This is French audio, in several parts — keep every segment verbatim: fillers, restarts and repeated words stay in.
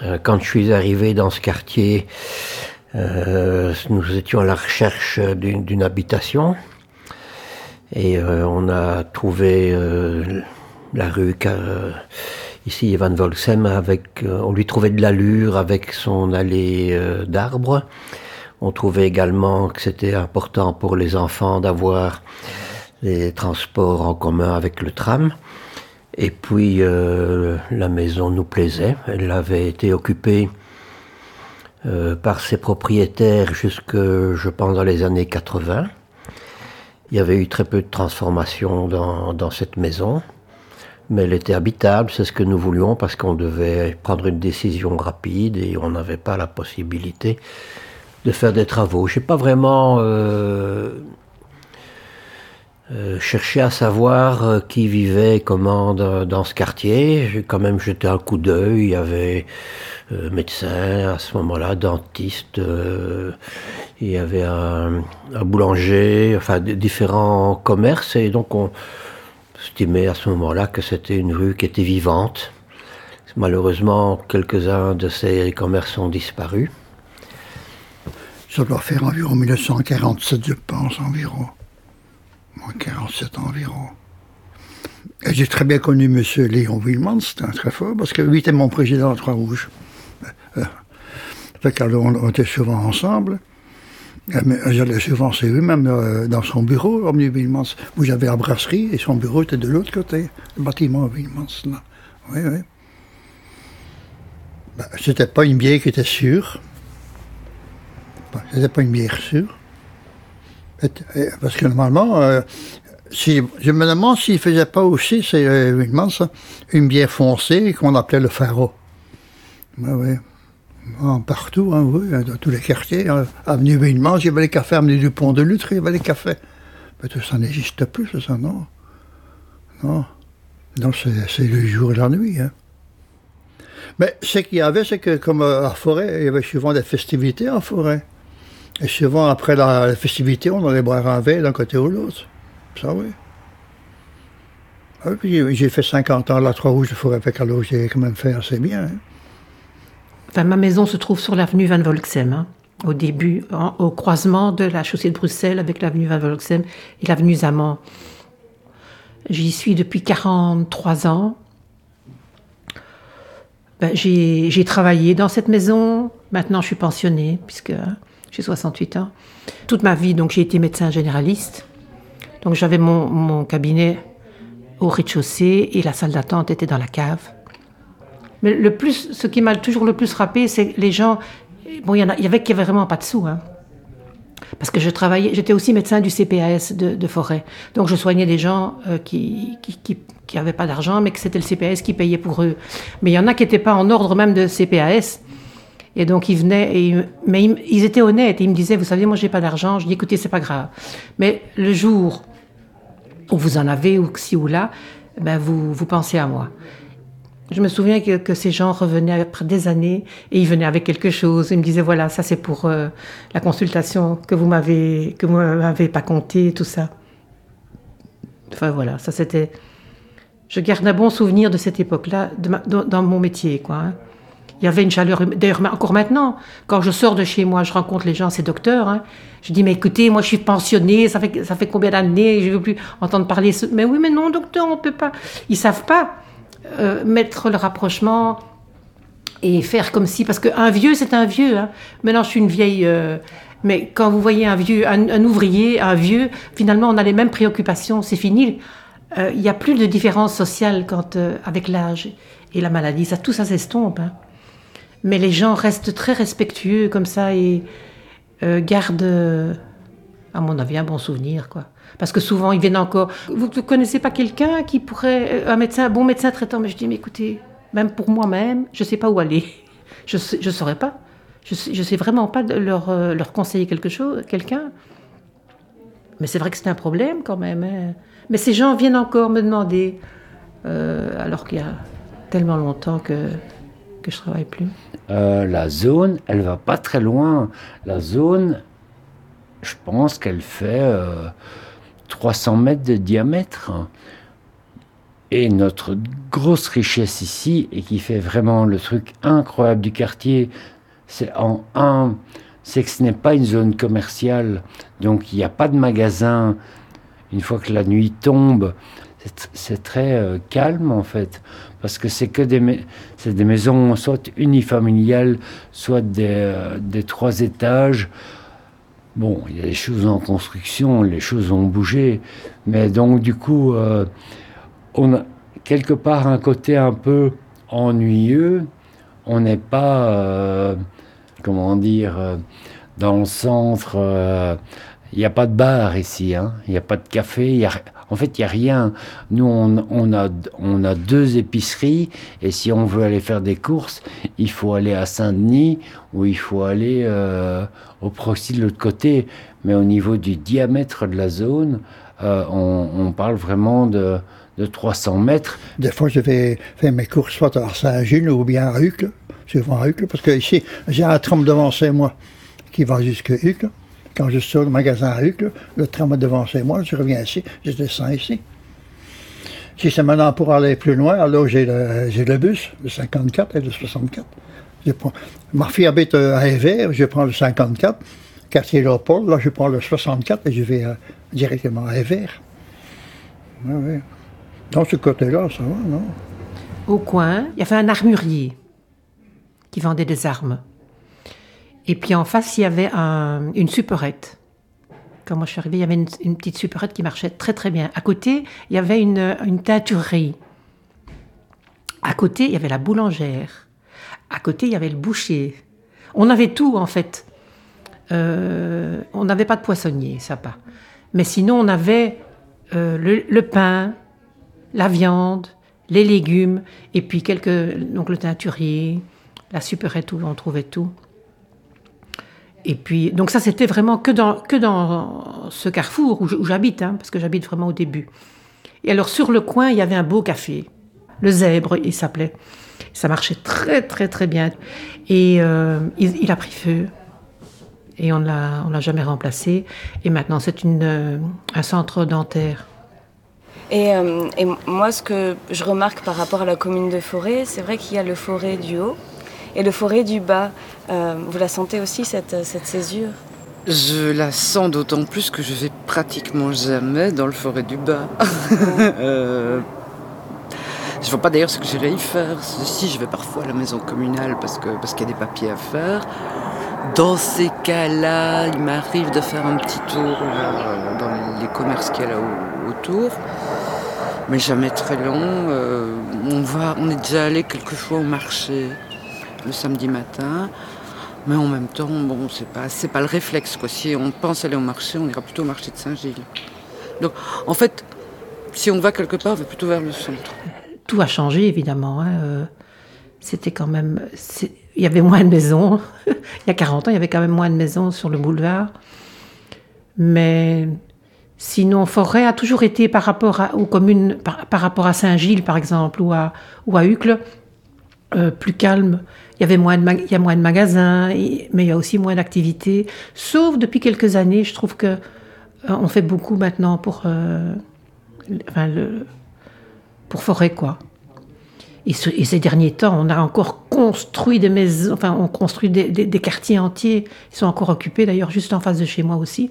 Euh, quand je suis arrivé dans ce quartier, euh, nous étions à la recherche d'une, d'une habitation. Et euh, on a trouvé euh, la rue euh, ici, Van Volksem, avec, euh, on lui trouvait de l'allure avec son allée euh, d'arbres. On trouvait également que c'était important pour les enfants d'avoir les transports en commun avec le tram. Et puis euh, la maison nous plaisait. Elle avait été occupée euh, par ses propriétaires jusque, je pense, dans les années quatre-vingts. Il y avait eu très peu de transformations dans, dans cette maison, mais elle était habitable, c'est ce que nous voulions, parce qu'on devait prendre une décision rapide et on n'avait pas la possibilité de faire des travaux. Je n'ai pas vraiment euh, euh, cherché à savoir euh, qui vivait comment dans, dans ce quartier. J'ai quand même jeté un coup d'œil. Il y avait euh, médecin à ce moment-là, dentiste, euh, il y avait un, un boulanger, enfin d- différents commerces, et donc on estimait à ce moment-là que c'était une rue qui était vivante. Malheureusement, quelques-uns de ces commerces ont disparu. Ça doit faire environ mille neuf cent quarante-sept, je pense, environ. Moins quarante-sept environ. Et j'ai très bien connu M. Léon Willemans, c'était un très fort, parce que lui était mon président à Trois-Rouges. Euh, fait qu'alors, on était souvent ensemble. J'allais souvent chez lui, même euh, dans son bureau, Omni Willemans, où j'avais la brasserie, et son bureau était de l'autre côté, le bâtiment Willemans, là. Oui, oui. Ben, c'était pas une bière qui était sûre. C'était pas une bière sûre. Parce que normalement, euh, si, je me demande s'il ne faisait pas aussi, c'est euh, une bière foncée qu'on appelait le Faro. Oui, oui. Bon, partout, hein, oui, dans tous les quartiers. Hein. Avenue Villemans, il y avait les cafés, avenue du Pont de Lutre, il y avait les cafés. Mais tout ça n'existe plus, ça, non. Non. Non, c'est, c'est le jour et la nuit. Hein. Mais ce qu'il y avait, c'est que, comme à Forêt, il y avait souvent des festivités en forêt. Et souvent, après la, la festivité, on allait boire un verre d'un côté ou l'autre. Ça, oui. Ah, puis j'ai, j'ai fait cinquante ans à la Trois-Rouges de Forêt, avec alors j'ai quand même fait assez bien. Hein. Enfin, ma maison se trouve sur l'avenue Van Volksem, hein, au début, en, au croisement de la chaussée de Bruxelles avec l'avenue Van Volksem et l'avenue Zaman. J'y suis depuis quarante-trois ans. Ben, j'ai, j'ai travaillé dans cette maison. Maintenant, je suis pensionnée, puisque hein, j'ai soixante-huit ans. Toute ma vie, donc, j'ai été médecin généraliste. Donc, j'avais mon, mon cabinet au rez-de-chaussée et la salle d'attente était dans la cave. Mais le plus, ce qui m'a toujours le plus frappé, c'est que les gens... Bon, il y en a, il y avait qui n'avaient vraiment pas de sous, hein. Parce que je travaillais... J'étais aussi médecin du C P A S de, de Forêt. Donc, je soignais des gens euh, qui... qui, qui qui n'avaient pas d'argent, mais que c'était le C P A S qui payait pour eux. Mais il y en a qui n'étaient pas en ordre même de C P A S. Et donc, ils venaient, et, mais ils, ils étaient honnêtes. Ils me disaient, vous savez, moi, je n'ai pas d'argent. Je dis, écoutez, c'est pas grave. Mais le jour où vous en avez, ou ci ou là, ben, vous, vous pensez à moi. Je me souviens que, que ces gens revenaient après des années, et ils venaient avec quelque chose. Ils me disaient, voilà, ça, c'est pour euh, la consultation que vous m'avez, que vous m'avez pas compté, tout ça. Enfin, voilà, ça, c'était... Je garde un bon souvenir de cette époque-là, de ma, de, dans mon métier, quoi. Hein. Il y avait une chaleur, d'ailleurs encore maintenant, quand je sors de chez moi, je rencontre les gens, ces docteurs, hein, je dis, mais écoutez, moi je suis pensionnée, ça fait, ça fait combien d'années, je ne veux plus entendre parler, mais oui, mais non, docteur, on ne peut pas. Ils ne savent pas euh, mettre le rapprochement et faire comme si, parce qu'un vieux, c'est un vieux. Hein. Maintenant, je suis une vieille... Euh, mais quand vous voyez un vieux, un, un ouvrier, un vieux, finalement, on a les mêmes préoccupations, c'est fini. Il euh, n'y a plus de différence sociale quand, euh, avec l'âge et la maladie. Ça, tout ça s'estompe. Hein. Mais les gens restent très respectueux comme ça et euh, gardent, euh, à mon avis, un bon souvenir, quoi. Parce que souvent, ils viennent encore... Vous ne connaissez pas quelqu'un qui pourrait... Un médecin, un bon médecin traitant, mais je dis, mais écoutez, même pour moi-même, je ne sais pas où aller. Je ne saurais pas. Je ne sais vraiment pas de leur, euh, leur conseiller quelque chose, quelqu'un. Mais c'est vrai que c'est un problème quand même. Hein. Mais ces gens viennent encore me demander, euh, alors qu'il y a tellement longtemps que, que je ne travaille plus. Euh, la zone, elle ne va pas très loin. La zone, je pense qu'elle fait euh, trois cents mètres de diamètre. Et notre grosse richesse ici, et qui fait vraiment le truc incroyable du quartier, c'est en un, c'est que ce n'est pas une zone commerciale, donc il n'y a pas de magasin. Une fois que la nuit tombe, c'est, c'est très euh, calme en fait, parce que c'est que des, ma- c'est des maisons soit unifamiliales, soit des, euh, des trois étages. Bon, il y a des choses en construction, les choses ont bougé, mais donc du coup, euh, on a quelque part un côté un peu ennuyeux. On n'est pas, euh, comment dire, euh, dans le centre. euh, Il n'y a pas de bar ici, hein. Il n'y a pas de café. il Y a, en fait, il n'y a rien. Nous, on, on, a, on a deux épiceries. Et si on veut aller faire des courses, il faut aller à Saint-Denis ou il faut aller euh, au Proxy de l'autre côté. Mais au niveau du diamètre de la zone, euh, on, on parle vraiment de, de trois cents mètres. Des fois, je vais faire mes courses soit à Saint-Gilles ou bien à Uccle. Souvent à Uccle, parce que ici, j'ai un tram devant chez moi qui va jusqu'à Uccle. Quand je sors du magasin à Uccle, le tram est devant chez moi, je reviens ici, je descends ici. Si c'est maintenant pour aller plus loin, alors j'ai le, j'ai le bus, le cinquante-quatre et le soixante-quatre. Je prends, ma fille habite à Évert, je prends le cinquante-quatre, quartier Léopold, là je prends le soixante-quatre et je vais euh, directement à Évert. Oui, oui. Dans ce côté-là, ça va, non? Au coin, il y avait un armurier qui vendait des armes. Et puis en face, il y avait un- une supérette. Quand moi je suis arrivée, il y avait une, une petite supérette qui marchait très très bien. À côté, il y avait une, une teinturerie. À côté, il y avait la boulangère. À côté, il y avait le boucher. On avait tout en fait. Euh, on n'avait pas de poissonnier, ça pas. Mais sinon, on avait euh, le, le pain, la viande, les légumes, et puis quelques, donc le teinturier, la supérette où on trouvait tout. Et puis, donc ça, c'était vraiment que dans, que dans ce carrefour où, où j'habite, hein, parce que j'habite vraiment au début. Et alors, sur le coin, il y avait un beau café. Le Zèbre, il s'appelait. Ça marchait très, très, très bien. Et euh, il, il a pris feu. Et on l'a, on l'a jamais remplacé. Et maintenant, c'est une, euh, un centre dentaire. Et, euh, et moi, ce que je remarque par rapport à la commune de Forêt, c'est vrai qu'il y a le Forêt du haut et le Forêt du bas. Euh, vous la sentez aussi, cette, cette césure? Je la sens d'autant plus que je vais pratiquement jamais dans le Forêt du bas. euh, je ne vois pas d'ailleurs ce que j'irai y faire. Si, je vais parfois à la maison communale parce, que, parce qu'il y a des papiers à faire. Dans ces cas-là, il m'arrive de faire un petit tour là, dans les commerces qu'il y a là autour. Mais jamais très long. Euh, on, va, on est déjà allé quelques fois au marché le samedi matin. Mais en même temps, bon, c'est pas, c'est pas le réflexe, quoi. Si on pense aller au marché, on ira plutôt au marché de Saint-Gilles. Donc, en fait, si on va quelque part, on va plutôt vers le centre. Tout a changé, évidemment. Hein. Euh, c'était quand même... C'est... Il y avait moins de maisons. Il y a quarante ans, il y avait quand même moins de maisons sur le boulevard. Mais sinon, Forêt a toujours été, par rapport à, aux communes, par, par rapport à Saint-Gilles, par exemple, ou à, ou à Uccle, euh, plus calme. Il y avait moins de, ma- il y a moins de magasins, et, mais il y a aussi moins d'activités. Sauf depuis quelques années, je trouve que euh, on fait beaucoup maintenant pour, euh, enfin, le, pour Forêt, quoi. Et, ce, et ces derniers temps, on a encore construit des maisons, enfin, on construit des, des, des quartiers entiers. Ils sont encore occupés, d'ailleurs, juste en face de chez moi aussi.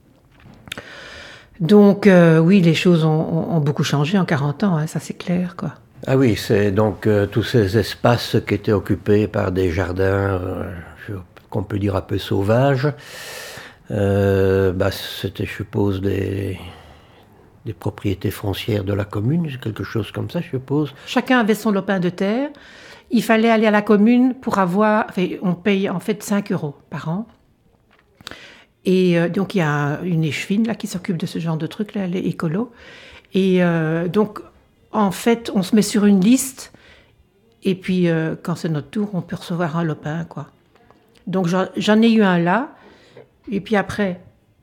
Donc, euh, oui, les choses ont, ont, ont beaucoup changé en quarante ans, hein, ça c'est clair, quoi. Ah oui, c'est donc euh, tous ces espaces qui étaient occupés par des jardins, euh, qu'on peut dire un peu sauvages. Euh, bah, c'était, je suppose, des, des propriétés foncières de la commune, quelque chose comme ça, je suppose. Chacun avait son lopin de terre. Il fallait aller à la commune pour avoir... Enfin, on paye en fait cinq euros par an. Et euh, donc, il y a une échevine là, qui s'occupe de ce genre de trucs, là, les écolos. Et euh, donc, en fait, on se met sur une liste. Et puis, euh, quand c'est notre tour, on peut recevoir un lopin, quoi. Donc, j'en, j'en ai eu un là. Et puis après...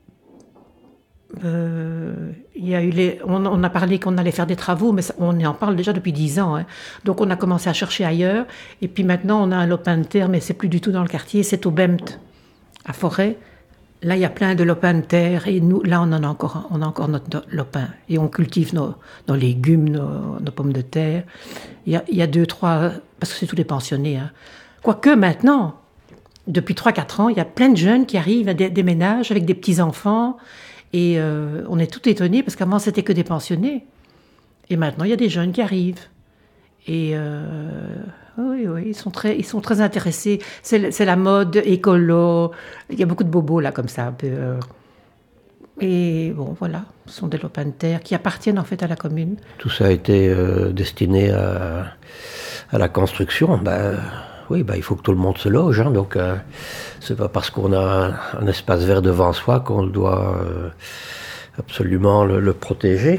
Euh, il y a eu les, on, on a parlé qu'on allait faire des travaux, mais ça, on en parle déjà depuis dix ans. Hein. Donc on a commencé à chercher ailleurs. Et puis maintenant, on a un lopin de terre, mais c'est plus du tout dans le quartier, c'est au Bemt, à Forêt. Là, il y a plein de lopins de terre et nous, là, on en a encore, on a encore notre lopin et on cultive nos, nos légumes, nos, nos pommes de terre. Il y a, il y a deux, trois, parce que c'est tous les pensionnés. Hein. Quoique maintenant, depuis trois quatre ans, il y a plein de jeunes qui arrivent à des, des ménages avec des petits-enfants et euh, on est tout étonnés parce qu'avant, c'était que des pensionnés. Et maintenant, il y a des jeunes qui arrivent. Et euh, oui, oui, ils sont très, ils sont très intéressés. C'est, c'est la mode écolo. Il y a beaucoup de bobos là comme ça. Un peu, euh. Et bon, voilà, ce sont des lopins de terre qui appartiennent en fait à la commune. Tout ça a été euh, destiné à, à la construction. Ben, oui, ben, il faut que tout le monde se loge. Hein, donc, euh, c'est pas parce qu'on a un, un espace vert devant soi qu'on doit euh, absolument le, le protéger.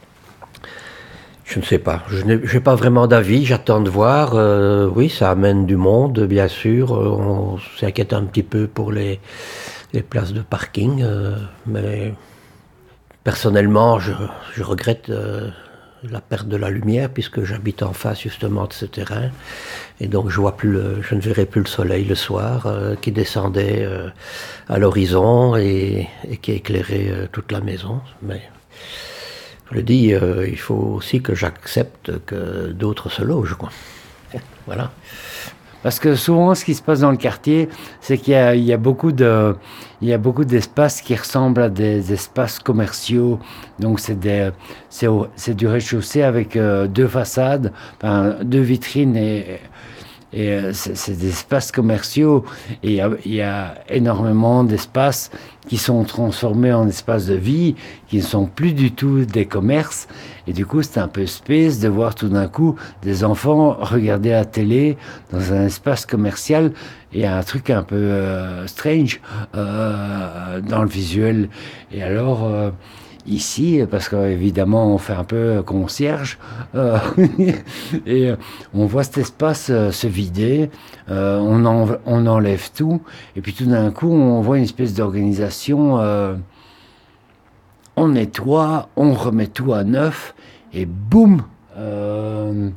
Je ne sais pas, je n'ai pas vraiment d'avis, j'attends de voir. Euh, oui, ça amène du monde, bien sûr. On s'inquiète un petit peu pour les, les places de parking. Euh, mais personnellement, je, je regrette euh, la perte de la lumière puisque j'habite en face justement de ce terrain. Et donc je, vois plus le, je ne verrai plus le soleil le soir euh, qui descendait euh, à l'horizon et, et qui éclairait euh, toute la maison. Mais... Je le dis, euh, il faut aussi que j'accepte que d'autres se logent, quoi. Voilà. Parce que souvent, ce qui se passe dans le quartier, c'est qu'il y a, il y a beaucoup de, il y a beaucoup d'espaces qui ressemblent à des espaces commerciaux. Donc, c'est des, c'est, c'est du rez-de-chaussée avec euh, deux façades, enfin, deux vitrines et, et euh, c'est, c'est des espaces commerciaux. Et il y a, il y a énormément d'espaces qui sont transformés en espaces de vie, qui ne sont plus du tout des commerces. Et du coup, c'est un peu space de voir tout d'un coup des enfants regarder la télé dans un espace commercial. Et un truc un peu euh, strange euh, dans le visuel. Et alors, euh, ici, parce qu'évidemment, on fait un peu concierge, euh, et on voit cet espace euh, se vider, euh, on, en, on enlève tout, et puis tout d'un coup, on voit une espèce d'organisation, euh, on nettoie, on remet tout à neuf, et boum, euh,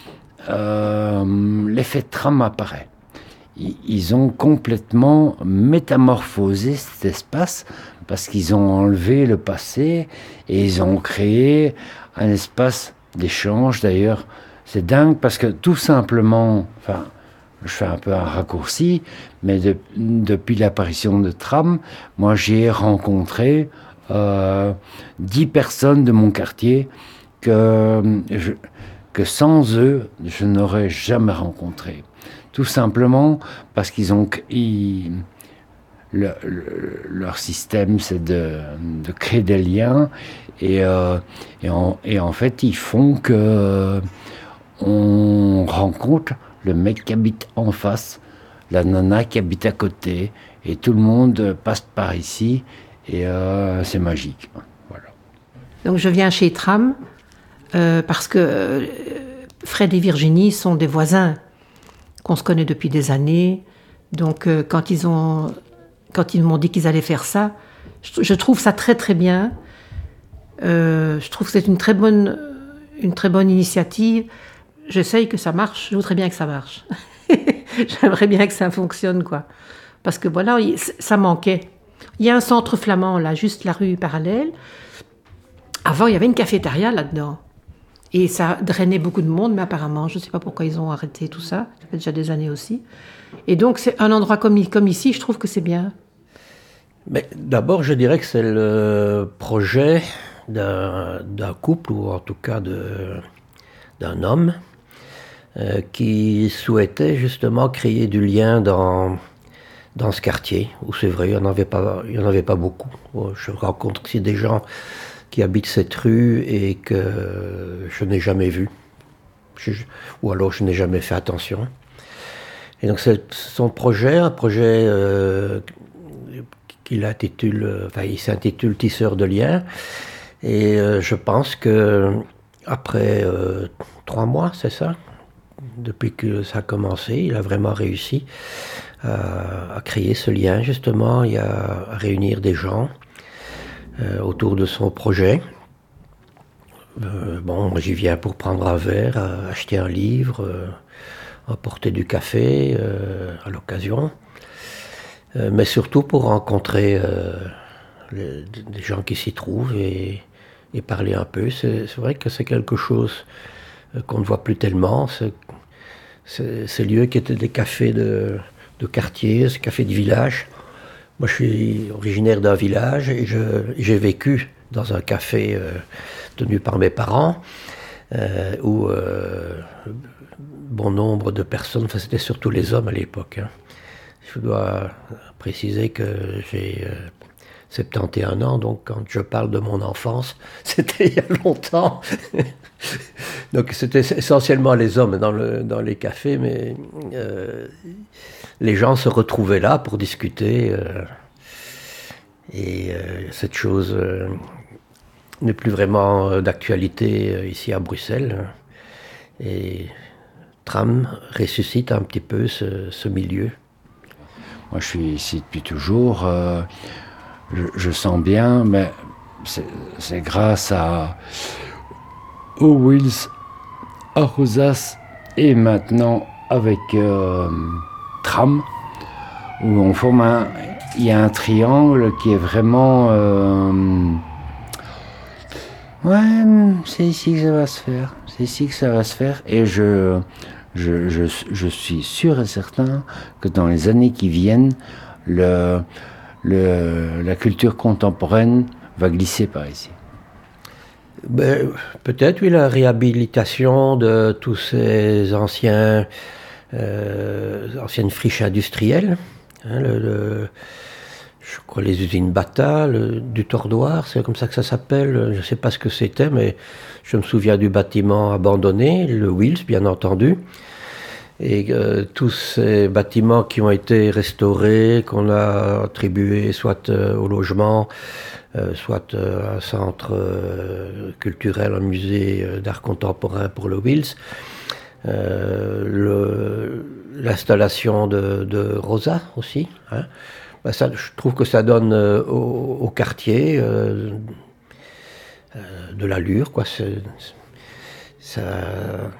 euh, l'effet de tram apparaît. Ils ont complètement métamorphosé cet espace parce qu'ils ont enlevé le passé et ils ont créé un espace d'échange. D'ailleurs, c'est dingue parce que tout simplement, enfin, je fais un peu un raccourci, mais de, depuis l'apparition de tram, moi j'ai rencontré euh, dix personnes de mon quartier que, je, que sans eux, je n'aurais jamais rencontré. Tout simplement parce qu'ils ont... Ils, le, le, leur système, c'est de, de créer des liens. Et, euh, et, en, et en fait, ils font que euh, on rencontre le mec qui habite en face, la nana qui habite à côté. Et tout le monde passe par ici. Et euh, c'est magique. Voilà. Donc je viens chez Tram euh, parce que euh, Fred et Virginie sont des voisins qu'on se connaît depuis des années. Donc, euh, quand ils ont, quand ils m'ont dit qu'ils allaient faire ça, je, je trouve ça très très bien. Euh, je trouve que c'est une très bonne, une très bonne initiative. J'essaye que ça marche. Je voudrais bien que ça marche. J'aimerais bien que ça fonctionne, quoi. Parce que voilà, ça manquait. Il y a un centre flamand là, juste la rue parallèle. Avant, il y avait une cafétéria là-dedans. Et ça drainait beaucoup de monde, mais apparemment, je ne sais pas pourquoi ils ont arrêté tout ça. Ça fait déjà des années aussi. Et donc, c'est un endroit comme, comme ici, je trouve que c'est bien. Mais d'abord, je dirais que c'est le projet d'un, d'un couple, ou en tout cas de, d'un homme, euh, qui souhaitait justement créer du lien dans, dans ce quartier, où c'est vrai, il n'y en avait pas, il y en avait pas beaucoup. Je rencontre aussi des gens qui habitent cette rue et que je n'ai jamais vu, je, ou alors je n'ai jamais fait attention. Et donc c'est son projet, un projet euh, qu'il intitule, enfin il s'intitule Tisseur de liens. Et euh, je pense que après euh, trois mois, c'est ça, depuis que ça a commencé, il a vraiment réussi à, à créer ce lien justement, et à, à réunir des gens Euh, autour de son projet. Euh, bon, j'y viens pour prendre un verre, euh, acheter un livre, euh, apporter du café euh, à l'occasion. euh, mais surtout pour rencontrer euh, les, des gens qui s'y trouvent et, et parler un peu. C'est, c'est vrai que c'est quelque chose euh, qu'on ne voit plus tellement. C'est, c'est, ces lieux qui étaient des cafés de, de quartier, ces cafés de village. Moi, je suis originaire d'un village et je, j'ai vécu dans un café euh, tenu par mes parents, euh, où euh, bon nombre de personnes, enfin c'était surtout les hommes à l'époque. Hein. Je dois préciser que j'ai euh, soixante et un ans, donc quand je parle de mon enfance, c'était il y a longtemps. Donc c'était essentiellement les hommes dans, le, dans les cafés, mais euh, les gens se retrouvaient là pour discuter. Euh, et euh, cette chose euh, n'est plus vraiment d'actualité euh, ici à Bruxelles. Et Tram ressuscite un petit peu ce, ce milieu. Moi, je suis ici depuis toujours. Euh, je, je sens bien, mais c'est, c'est grâce à aux Wheels, à Rosas et maintenant avec euh, Tram, où on forme un, il y a un triangle qui est vraiment, euh, ouais, c'est ici que ça va se faire, c'est ici que ça va se faire, et je, je, je, je suis sûr et certain que dans les années qui viennent, le, le, la culture contemporaine va glisser par ici. Ben, peut-être, oui, la réhabilitation de tous ces anciens, euh, anciennes friches industrielles, hein, le, le, je crois les usines Bata, le, du Tordoir, c'est comme ça que ça s'appelle, je ne sais pas ce que c'était, mais je me souviens du bâtiment abandonné, le Wheels, bien entendu, et euh, tous ces bâtiments qui ont été restaurés, qu'on a attribués soit euh, au logement, Euh, soit euh, un centre euh, culturel, un musée euh, d'art contemporain pour le Wheels, euh, le, l'installation de, de Rosa aussi. Hein. Ben ça, je trouve que ça donne euh, au, au quartier euh, euh, de l'allure, quoi. C'est, ça, euh,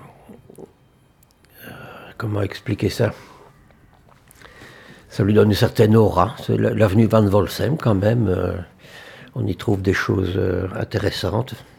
comment expliquer ça? Ça lui donne une certaine aura. C'est l'avenue Van Volsem quand même. Euh, On y trouve des choses euh, intéressantes.